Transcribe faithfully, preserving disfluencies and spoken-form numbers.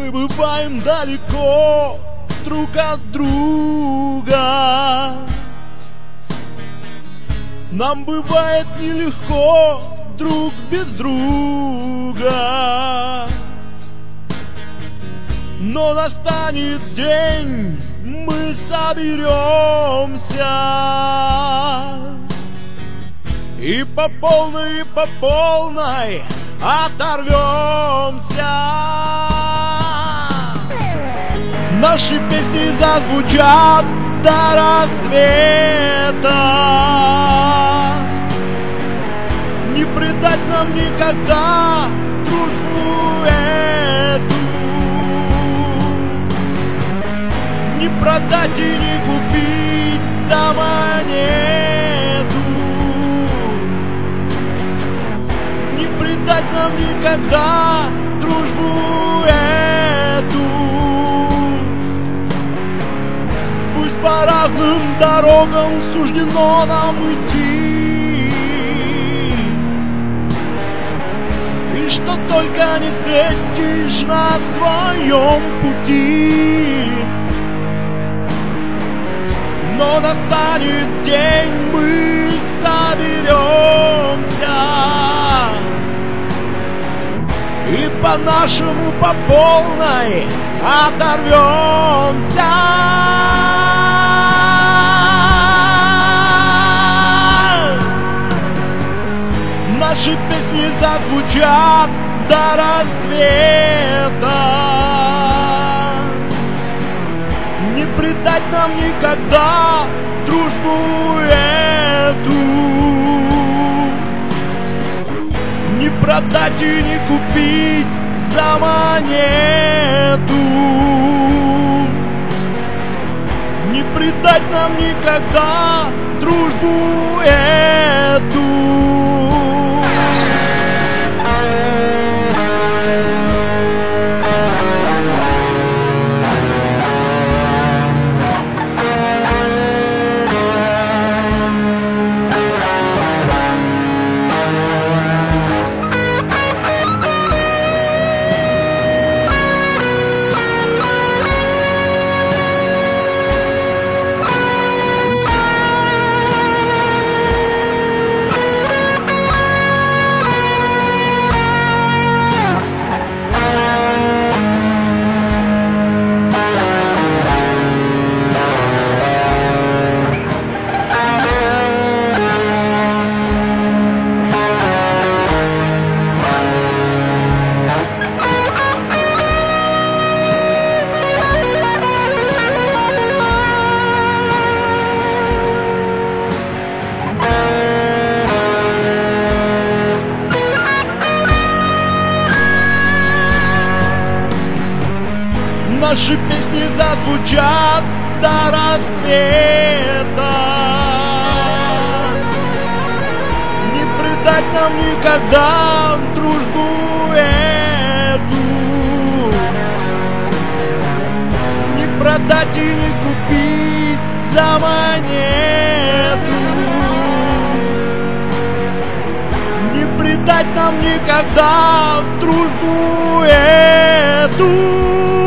Мы бываем далеко друг от друга. Нам бывает нелегко друг без друга. Но настанет день, мы соберемся и по полной, и по полной оторвемся. Наши песни зазвучат до рассвета. Не предать нам никогда дружбу эту. Не продать и не купить за монету. Не предать нам никогда дружбу эту. Пусть по разным дорогам суждено нам идти, и что только не встретишь на своем пути. Но настанет день, мы соберемся и по-нашему по полной оторвемся. Наши песни зазвучат до рассвета. Не предать нам никогда дружбу эту. Не продать и не купить за монету. Не предать нам никогда дружбу эту. Наши песни зазвучат до рассвета. Не предать нам никогда дружбу эту. Не продать и не купить за монету. Не предать нам никогда дружбу эту.